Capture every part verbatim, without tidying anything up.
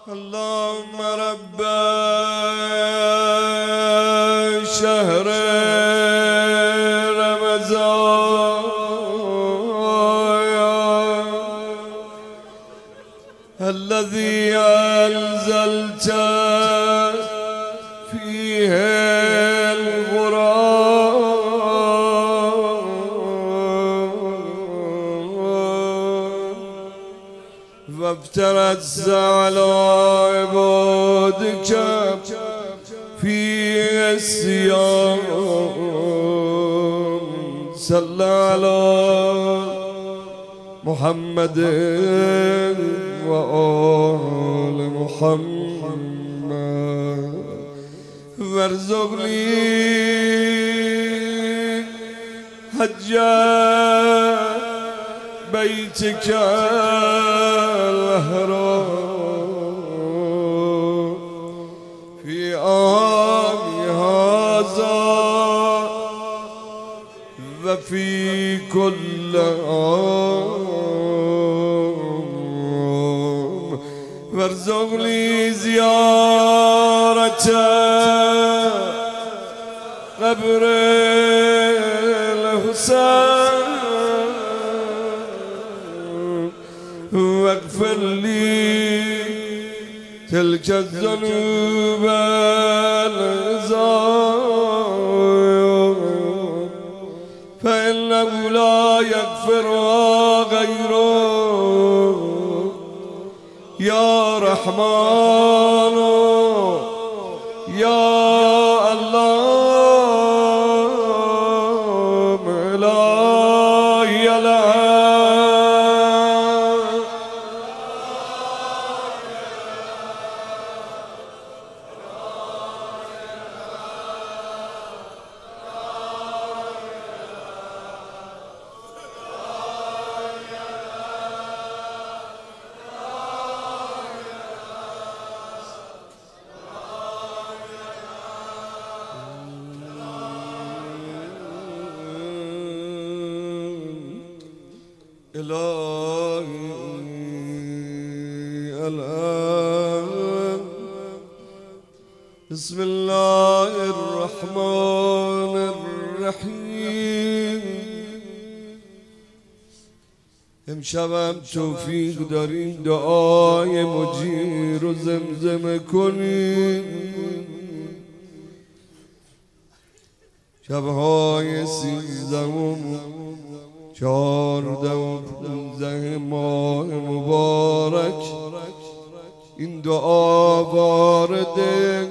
اللهم رب شهر رمضان الذي أنزلت فيه وافترت على عبادك في الصيام صل على محمد وآل محمد وارزقني حج بيتك الحرام في عام هذا وفي كل عام وارزقني زيارة قبر الحسين واغفر لي تلك الذنوب العظام فإنه لا يغفرها غيره يا رحمن يا الله لا إله إلهي الآن بسم الله الرحمن الرحیم. امشبم توفیق داریم دعای مجیر رو زمزمه کنیم. شبهای سیزدهم چهارده و پونزده ماه مبارک این دعا وارده.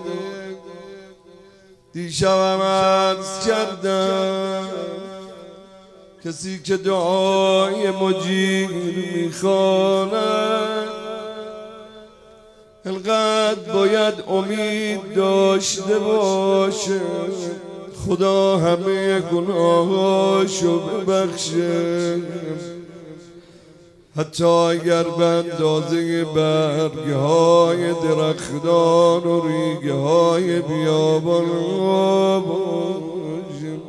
دیشبم عرض کردم کسی که دعای مجیر میخواند القدر باید امید داشته باشه خدا همه گناهاشو ببخشه، حتی اگر به اندازه برگ های درختان و ریگه های بیابان باشه.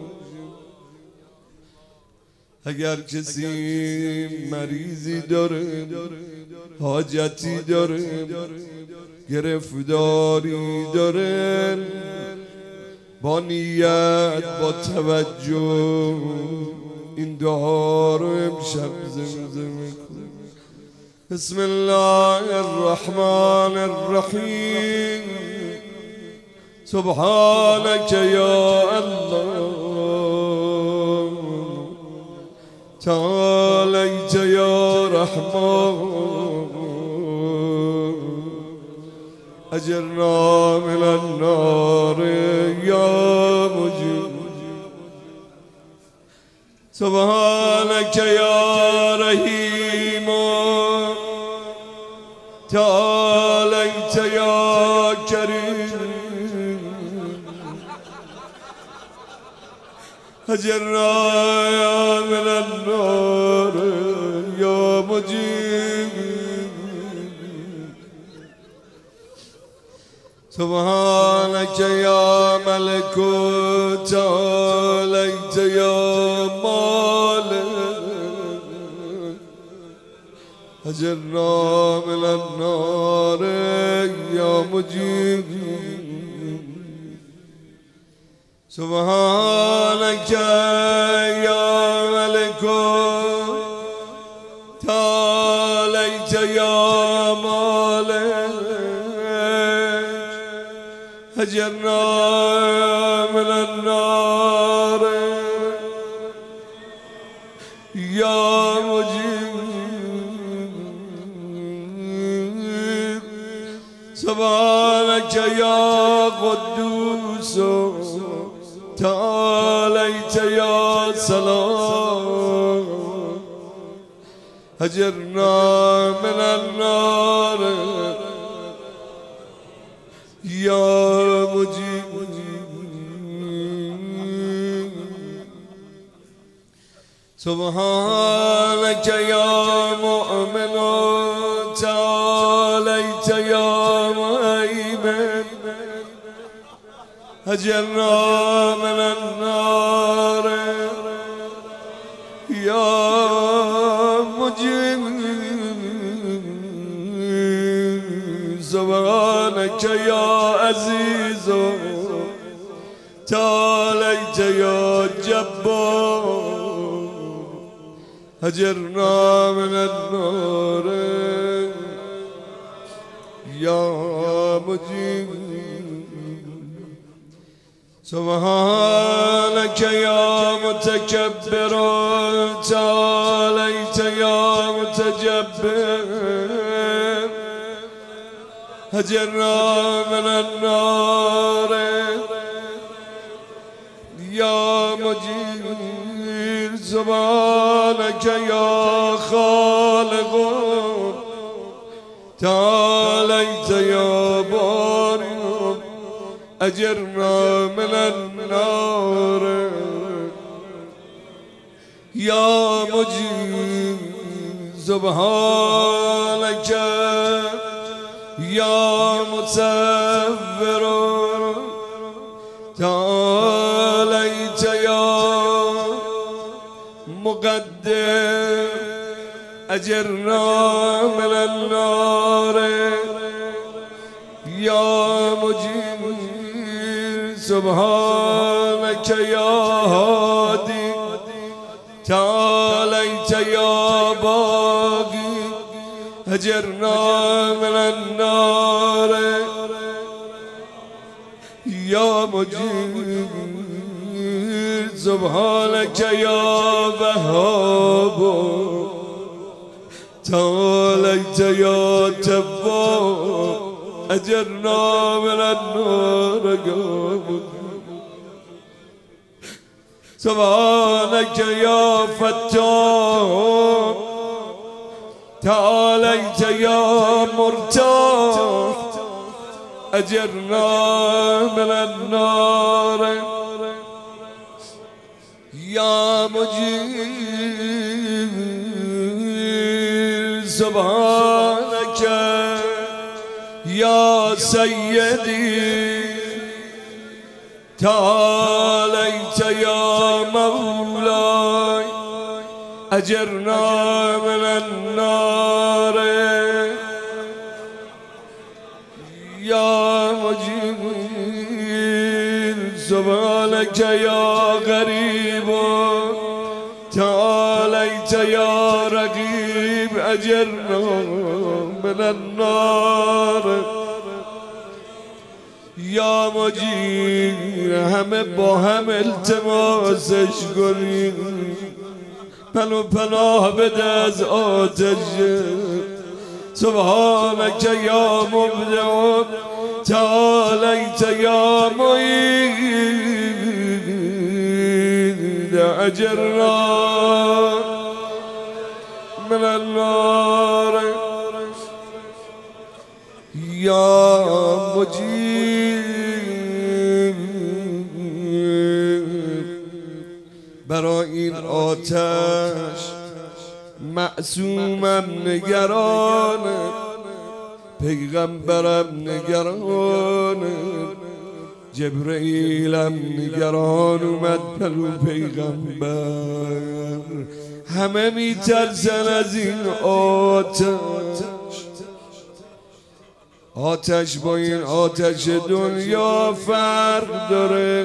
اگر کسی مریضی داره، حاجتی داره، گرفتاری داره، با نیت با توجه این دعا رو امشب زمزمه کن. بسم الله الرحمن الرحیم. سبحانك یا الله تعالیت یا رحمان اجرنا من النار یا مجيب. سبحانك یا رحیم تعالیت یا کریم اجرنا من النار یا مجيب. سبحانك يا ملك تعاليت يا مالك اجرنا من النار مجيب سبحانك يا ملك تعاليت يا مالك هجرنا من النار يا مجيب سبحانك يا قدوس تعاليت يا سلام هجرنا من النار يا مجيب سبحانك يا مؤمن تعاليت يا مهيمن هجرنا من النار يا مجيب سبحانك يا عزيز تعاليت يا جبار هجرنا من النار يا مجيب سبحانك يا متكبر تعاليت يا متجبر هجرنا من النار يا مجيب سبحانك يا خالق تعاليت يا بارئ أجرنا من النار يا مجيب سبحانك يا مصور تعاليت يا مقدر أجرنا من النار يا مجيب سبحانك يا هادي تعاليت يا باقي هجرنا من النار يا مجيب سبحانك يا وهاب تعاليت يا تواب أجرنا من النار سبحانك يا فتاح تعاليت يا مرتاح أجرنا من النار يا مجيب سبحانك يا سيدي تعاليت يا مولاي أجرنا من النار يا مجيب سبحانك يا غريب تعاليت يا رقيب أجرنا من النار يا مجيب همه با هم التماسش کنیم پنو پناه بده از آتش سبحانك يا مبدع تعاليت يا معيد أجرنا من النار يا مجيب برای این آتش معصومم نگران پیغمبرم نگران جبرئیلم نگران اومد پلو پیغمبر همه میترسن از این آتش آتش با این آتش دنیا فرق داره.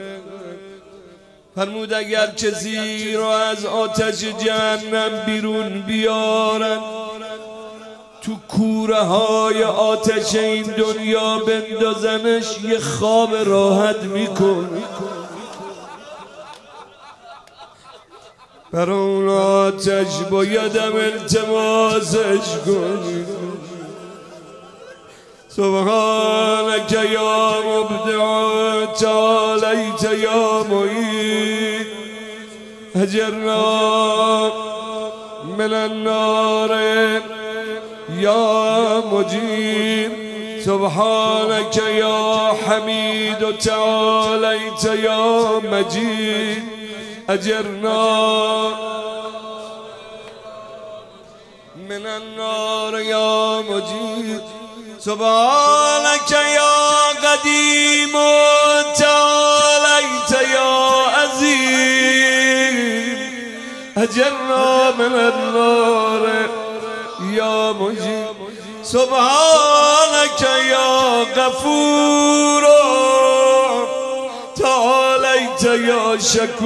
فرمود اگر کسی را از آتش جهنم بیرون بیارن، تو کوره های آتش این دنیا بندازنش، یه خواب راحت میکن. بر اون آتش بایدم التماسش کنی. سبحانك یا مبدع تعالیت یا معید اجرنا من النار یا مجیر. سبحانك یا حمید تعالیت یا مجید اجرنا من النار یا مجیر. سبحانك یا قدیم تعالیت یا عظیم اجرنا من النار یا مجید. سبحانك یا غفور تعالیت یا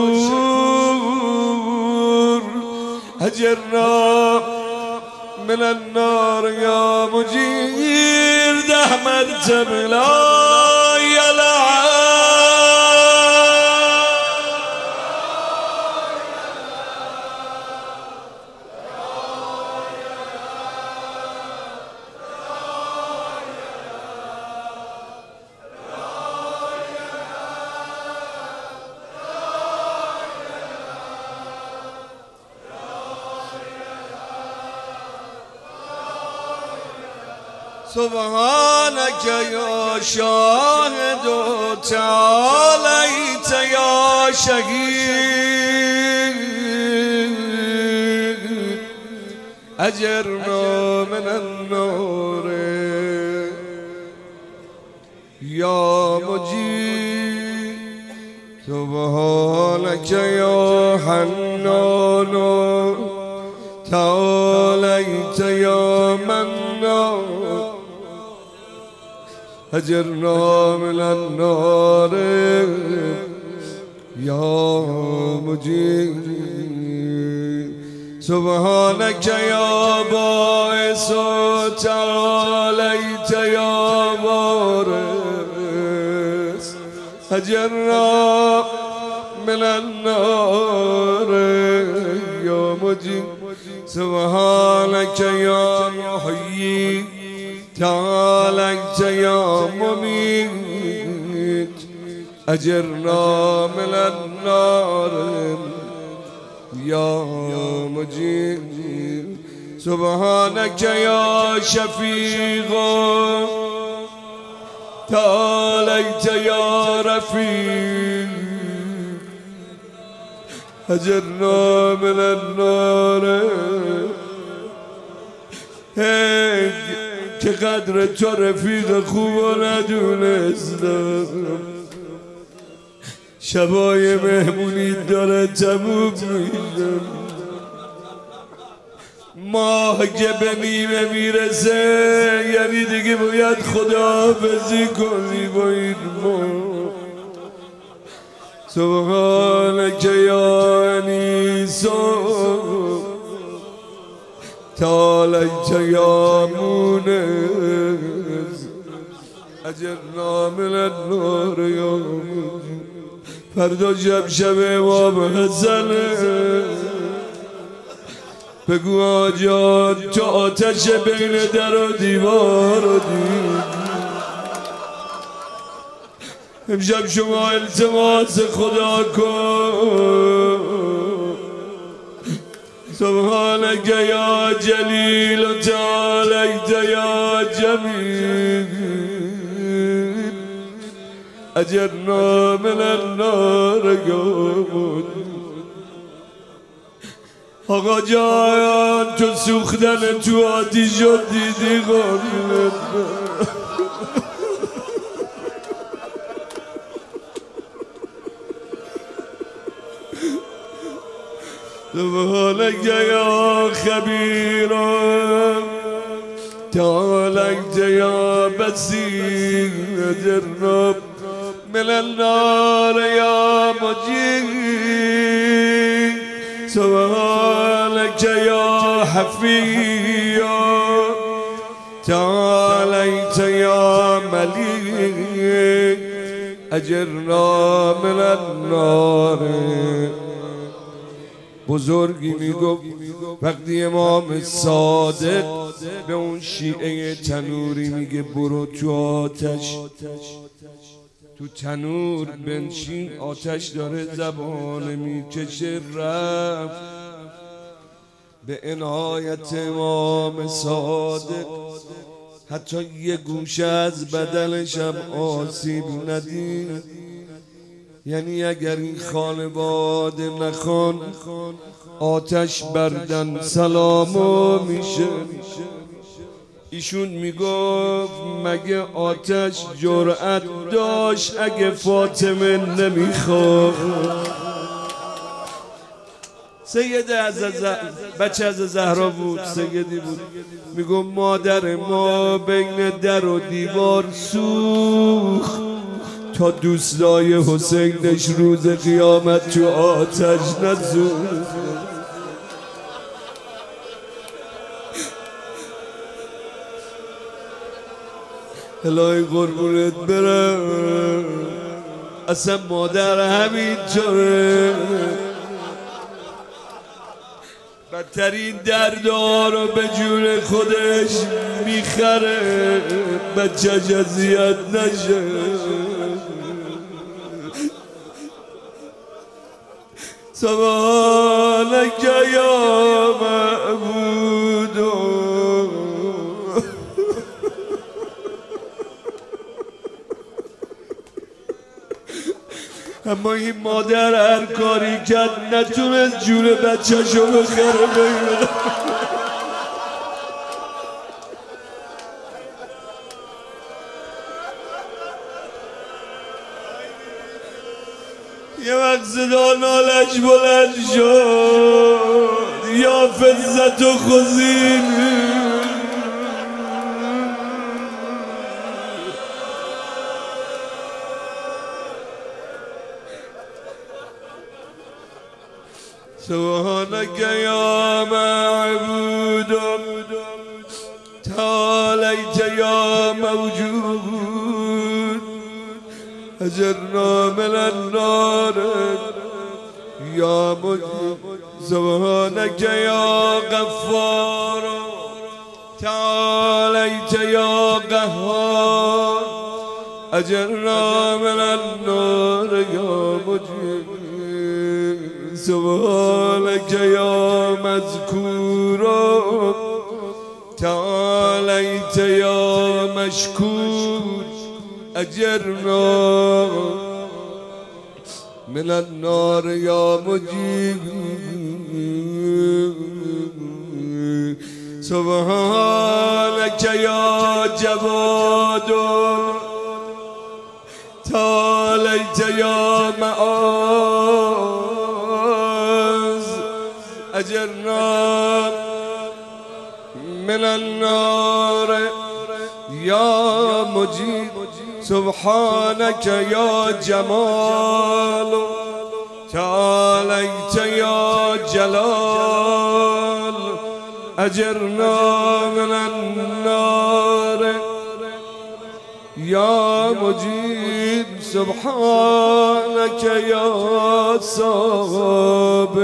شکور اجرنا من النار یا مجیر. ده مرتبه لا یلعن سبحانك یا شاهد تعالیت یا شهید اجرنا من النار یا مجید. سبحانك یا حنان تعالیت یا منان اجرنا من النار یا مجید. سبحانك یا باعث تعالیت یا وارث اجرنا من النار یا مجید. سبحانك یا محیی تعالیت یا ممیت اجرنا من النار یا مجید. سبحانك یا شفیق تعالیت یا رفیق اجرنا من النار. که قدر تو رفیق خوب و ندونستم، شبای مهمونی داره تموم میشم، ماه که به نیمه میرسه یعنی دیگه باید خداحافظی کنی با این ماه. سبحانك یا انیسا تعالیت یا مونس اجرنا من النار یا مونس. فردا شب شب امام حسنه، بگو آجان تو آتش بین در و دیوار رو دید. امشب شما التماس خدا کن. سبحانك یا جلیل و تعالیت یا جمیل اجرنا من النار یا مجید. آقا جان تو سوختن تو آتیش شد دیدی قربونت. سبحانك یا خبیر تعالیت یا يا بصير أجرنا من النار يا مجيب سبحانك يا حفيظ تعاليت يا مليك اجرنا من النار. بزرگی میگفت وقتی امام صادق به اون شیعه تنوری میگه برو تو آتش، تو تنور بنشین، آتش داره زبان میکشه. رفت به عنایت امام صادق حتی یه گوشه از بدنش هم آسیب ندید. یعنی اگر این خانواده نخوان آتش بردن سلامو میشه. ایشون میگفت مگه آتش جرأت داشت اگه فاطمه نمیخواد؟ سید از بچه از زهرا بود، سیدی بود. میگم مادر ما بین در و دیوار سوخت تا دوستای حسینش روز قیامت تو آتش نسوخت. الهی قربونت برم، اصلا مادر همین طوره. بدترین دردها رو به جون خودش میخره بچه‌ش اذیت نشه. سبحانك یا معبود. اما این مادر هر کاری کرد نتونست جون بچه شو بخره. بگیره یه وقت صدا نالش بلند شد یا فزت و خزین. سبحانك يا معبود تعاليت يا موجود أجرنا من النار يا مجيب. سبحانك يا غفار تعاليت يا قهار أجرنا من النار يا مجيب. سبحانك يا مذكور تعاليت يا مشكور أجرنا من النار يا مجيب. سبحانك يا جواد تعاليت يا معاذ أجرنا من النار يا مجيب. سبحانك يا جمال تعاليت يا جلال أجرنا من النار يا مجيب. سبحانك يا صابر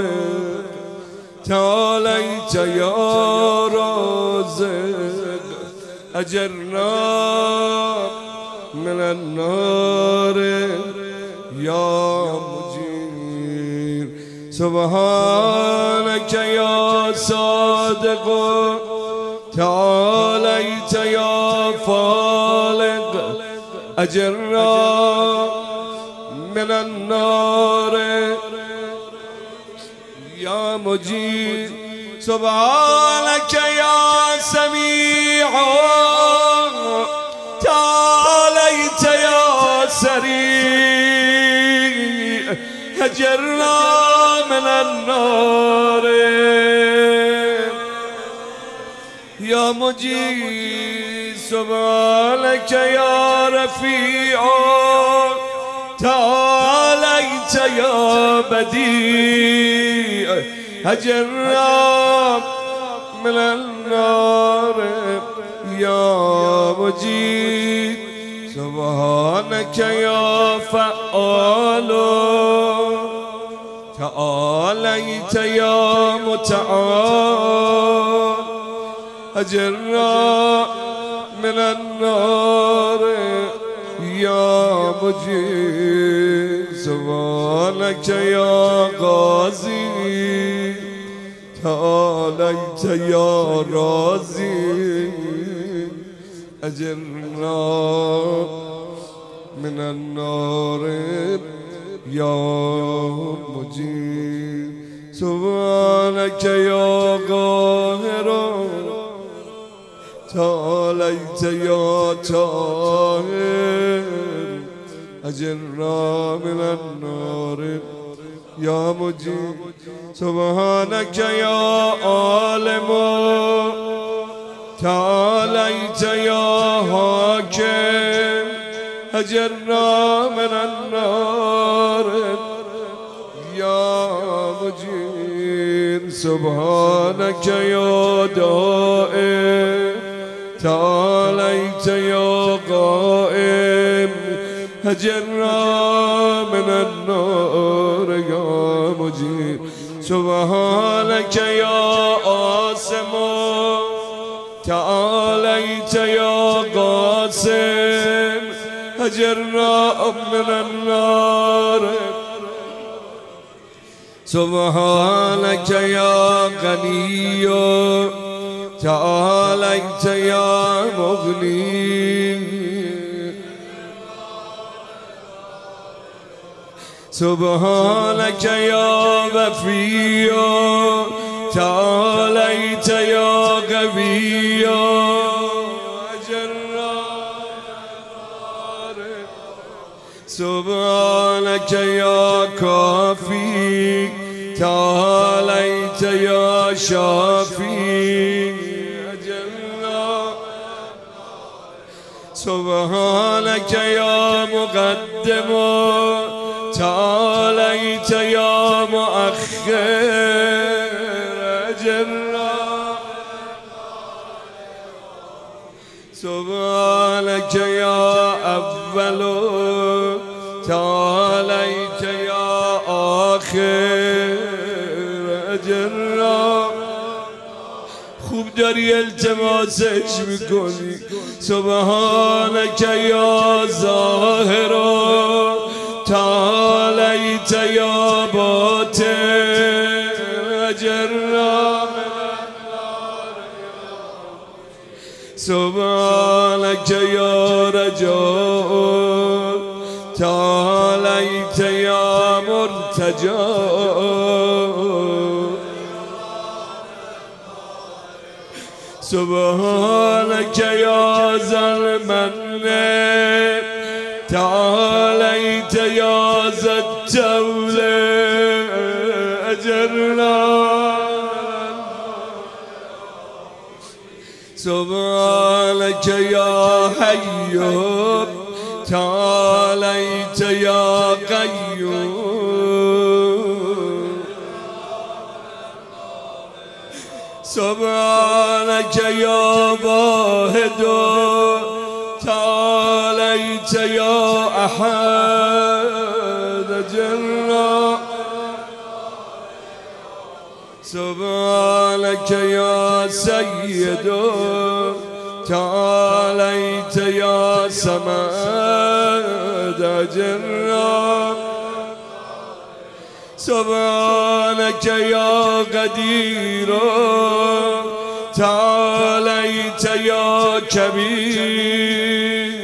تعاليت يا رازق أجرنا من النار يا مجيب. سبحانك يا صادق تعاليت يا فالق أجرنا من النار يا مجيب. سبحانك يا سميع تعاليت يا سريع أجرنا من النار يا مجيد سبحانك يا رفيع تعاليت يا بديع أجرنا من النار يا مجيد سبحانك يا فعال تعاليت يا متعال أجرنا من النار يا مجيد سبحانك يا غازي تعاليت يا رازي أجرنا من النار يا مجيد سبحانك يا قاهر تعاليت يا طاهر أجرنا من النار يا مجيد سبحانك يا عالم تعاليت يا حاكم أجرنا من النار يا مجيد سبحانك يا دائم تعاليت يا قائم أجرنا من النار يا مجيد سبحانك يا قاسم تعاليت يا قاسم أجرنا من النار سبحانك يا غني تعاليت يا مغني سبحانك يا وفي تعاليت يا قوي سبحانك يا كافي تعاليت يا شافي سبحانك يا مقدم تعاليت يا مؤخر أجرنا سبحانك يا أول تعاليت يا آخر أجرنا خوب داری التماسش میکنی سبحانك يا ظاهر تعاليت يا باطن أجرنا سبحانك يا رجاء تعاليت يا مرتجى سبحانك يا ذا المن تعاليت يا ذا الطول أجرنا سبحانك يا حي تعاليت يا قيوم سبحانك يا واحد تعاليت يا أحد أجرنا سبحانك يا سيد تعاليت يا سمد أجرنا سبحانك يا قدير تعاليت يا كبير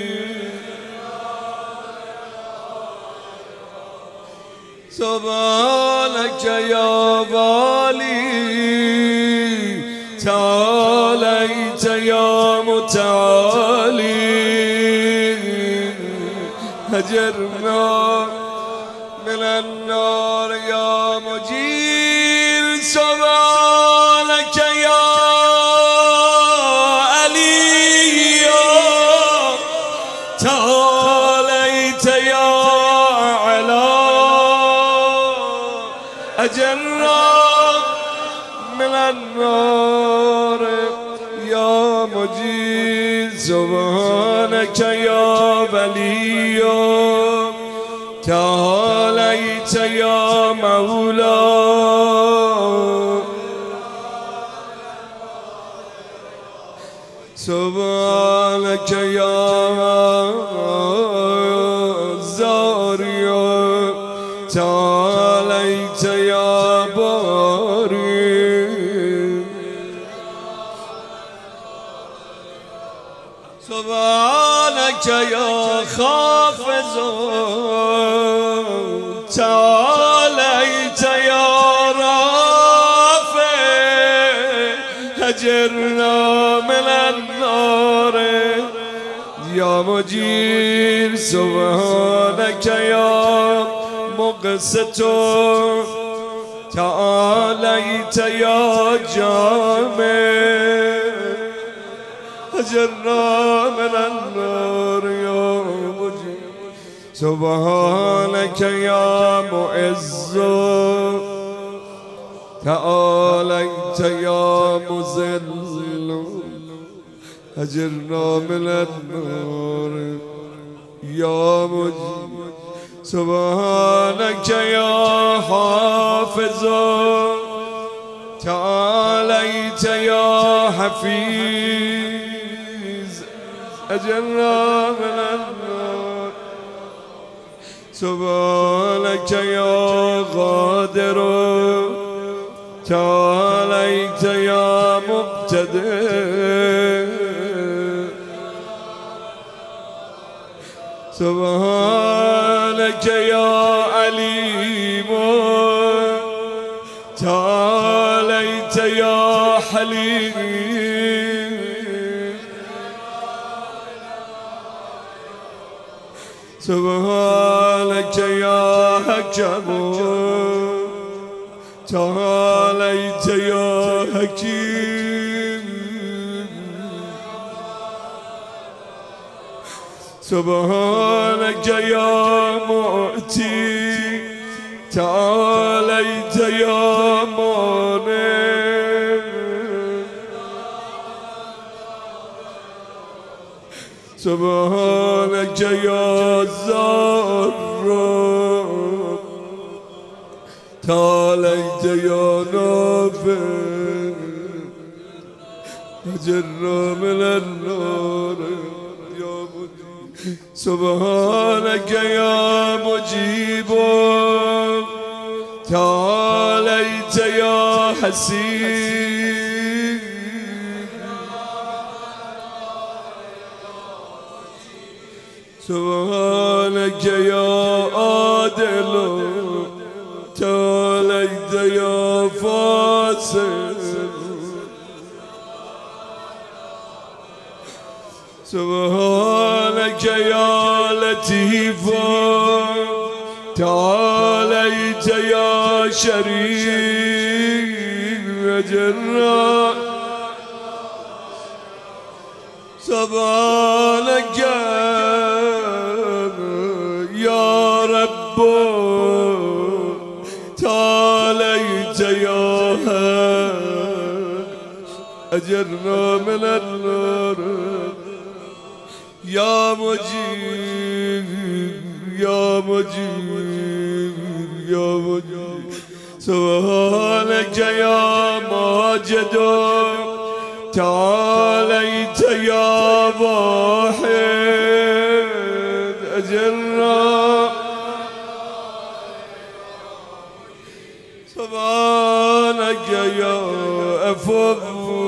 سبحانك يا والي تعاليت يا متعالي أجرنا من النار يا مجير سبحانك يا النار يا مجيد سبحانك يا ولي تعاليت يا مولاي سبحانك يا زاري تعاليت يا باري سبحانك يا خافز تعاليت يا رافع هجرنا من النار يا مجير سبحانك يا مقسط تعاليت يا جامع هجرنا من النار يا مجير سبحانك يا معز تعاليت يا مذل هجرنا من النار يا مجيد سبحانك يا حافظ تعاليت يا حفيظ هجرنا من النار سبحانك يا قادر تعاليت يا مقتدر سبحانك يا عليم تعاليت يا حليم سبحانك يا حكم تعاليت يا حكيم سبحانك يا مؤتي تعاليت يا مانع سبحانك يا زار تعاليت يا نافع هجرنا من النار يا مجيب سبحانك يا مجيب تعاليت يا حسين سبحانك يا عادل تعاليت يا فاصل سبحانك يا لطيف تعاليت يا شريف وجرا سبحانك يا رب تعاليت يا هاد أجرنا من النار يا مجيب يا مجيب يا مجيب سبحانك يا ماجد تعاليت يا واحد أجرنا سبحانك يا أفضل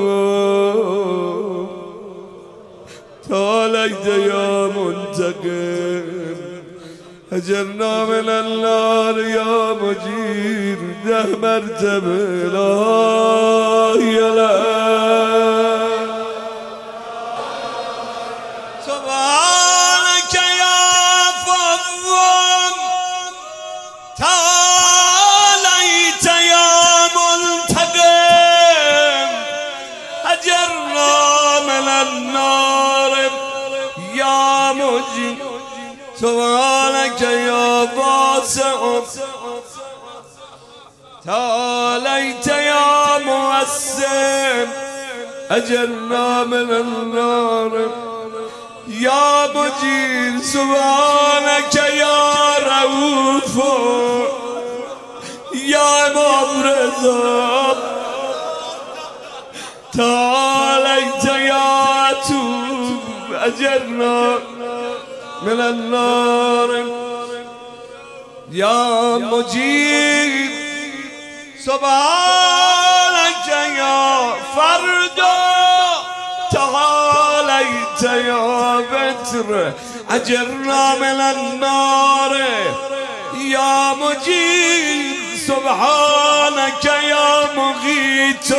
تعاليت يا منتقم هجرنا من النار يا مجير ده مرتبة لا يا لا سبحانك يا فضل تعاليت يا منتقم هجرنا من النار يا مجير سبحانك يا واسع تعاليت يا موسم أجرنا من النار يا مجير سبحانك يا رؤوف يا إمام رضا تعاليت يا توب أجرنا من النار يا مجيب سبحانك يا فرد تعاليت يا بتر أجرنا من النار يا مجيب سبحانك يا مغيث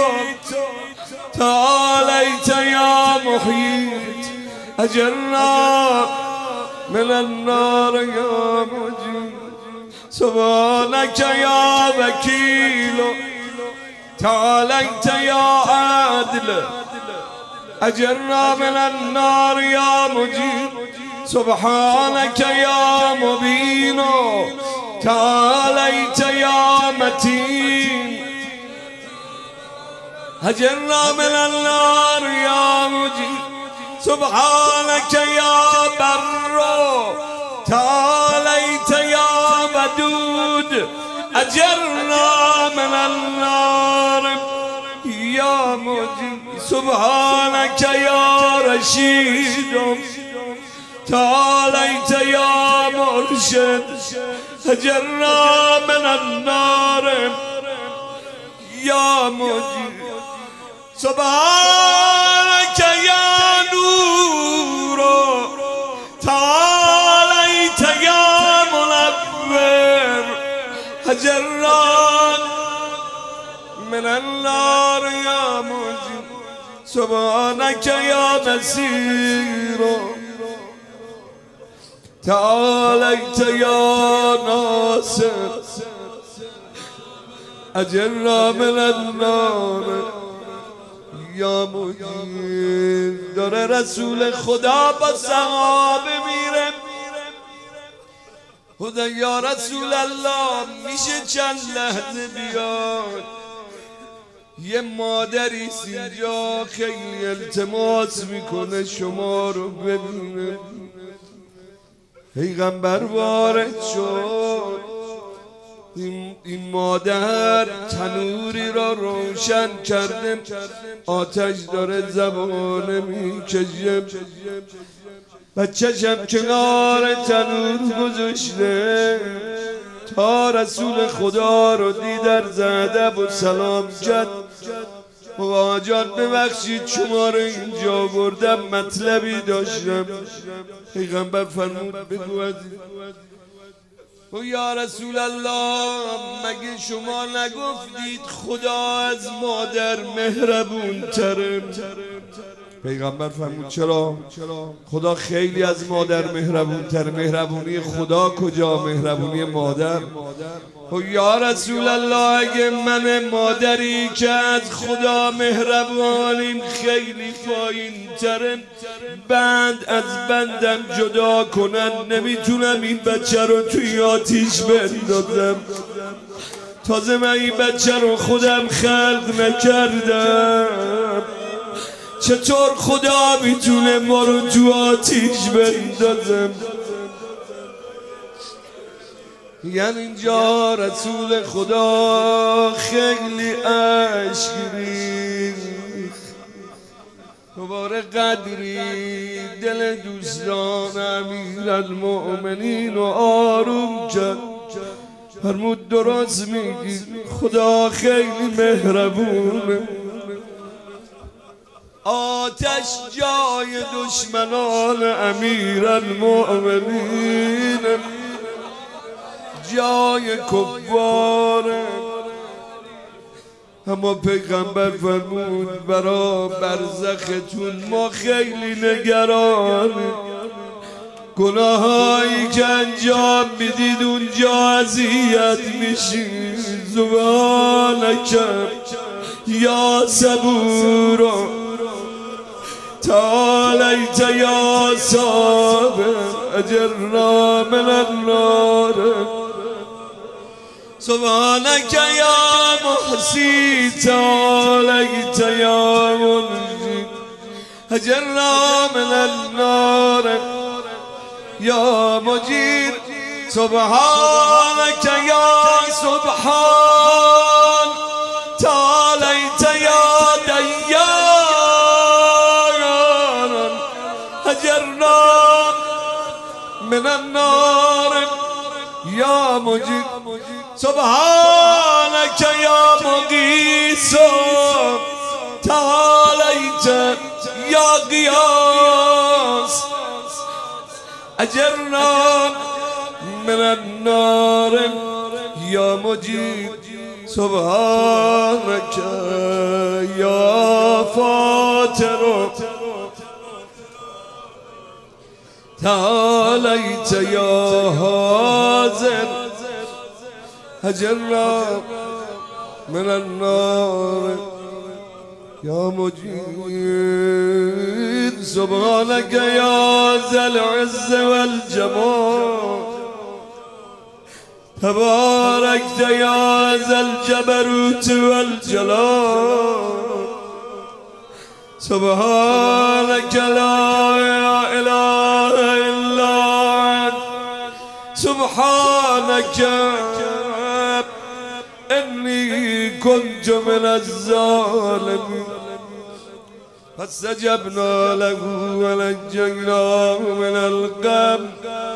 تعاليت يا محيط أجرنا من النار يا مجيب سبحانك يا وكيل تعاليت يا عادل أجرنا من النار يا مجيب سبحانك يا مبين تعاليت يا متين أجرنا من النار يا مجيب سبحانك يا بر تعاليت يا ودود أجرنا من النار يا مجيب سبحانك يا رشيد تعاليت يا مرشد أجرنا من النار يا مجيب سبحانك يا نور تعاليت يا منور أجرنا من النار يا مجيب سبحانك يا نصير تعاليت يا ناصر أجرنا من النار یا مجید. داره رسول خدا با صحابه میره، خدا یا رسول الله میشه چند لحظه بیاد؟ یه مادری اینجا خیلی التماس میکنه شما رو ببینه. پیغمبر وارد شد، این, این مادر تنوری را روشن کرده، آتش داره زبانه میکشه، بچه‌شم کنار تنور گذاشته تا رسول خدا رو دیدر زده و سلام کرد. آقا جان ببخشید شما رو اینجا بردم، مطلبی داشتم. پیغمبر فرمود بگو عزیز. و یا رسول الله مگه شما نگفتید خدا از مادر مهربون تره؟ پیغمبر فرمود چرا؟ خدا خیلی از مادر مهربون تر. مهربونی خدا کجا؟ مهربونی مادر. و یا رسول الله اگه من مادری که از خدا مهربانیم خیلی پایین تره، بعد از بندم جدا کنن نمیتونم این بچه رو توی آتیش بندازم. تازه من این بچه رو خودم خلق نکردم، چطور خدا میتونه ما رو تو آتیش بندازم؟ یعنی اینجا رسول خدا خیلی عشق ریخت، دوباره قدری دل دوستان امیرالمؤمنین و آروم کرد. فرمود درست میگی، خدا خیلی مهربونه. آتش جای دشمنان امیرالمؤمنین، جای کفاره. اما پیغمبر فرمود برا برزختون ما خیلی نگرانیم. گناهایی که انجام میدید اونجا اذیت میشید. سبحانک یا صبور تعالیت یا صابر اجرنا من النار. سبحانك يا محسي تعاليت يا منجي هجرنا من النار يا مجيد سبحانك يا سبحان تعاليت يا ديان هجرنا من النار يا مجيد سبحانك يا مغيث تعاليت يا غياث أجرنا من النار يا مجيد سبحانك يا فاتر تعاليت يا هازر هجرنا من النار يا مجيد سبحانك يا ذا العز والجمال تباركت يا ذا الجبروت والجلال سبحانك لا إله إلا أنت سبحانك إني كنت من الظالمين فاستجبنا له ونجيناه من الغم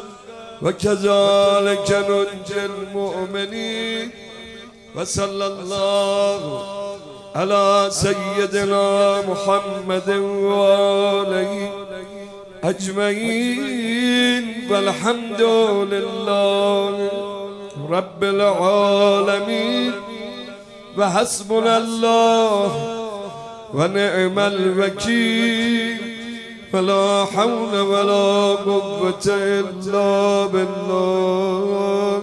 وكذلك ننجي المؤمنين وصلى الله على سيدنا محمد وآله أجمعين والحمد لله رب العالمين وحسبنا الله ونعم الوكيل فلا حول ولا قوة إلا بالله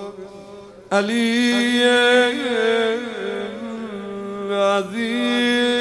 العلي العظيم.